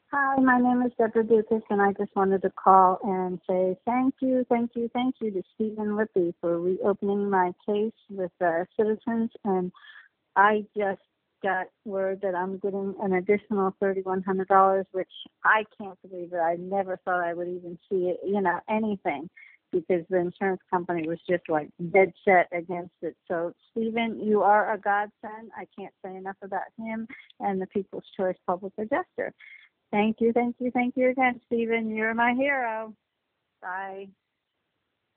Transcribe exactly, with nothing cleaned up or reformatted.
Hi, my name is Deborah Dukas, and I just wanted to call and say thank you, thank you, thank you to Stephen Lippy for reopening my case with uh, Citizens. And I just got word that I'm getting an additional thirty-one hundred dollars, which I can't believe it. I never thought I would even see it, you know, anything, because the insurance company was just like dead set against it. So, Stephen, you are a godsend. I can't say enough about him and the People's Choice Public Adjuster. Thank you, thank you, thank you again, Stephen. You're my hero. Bye.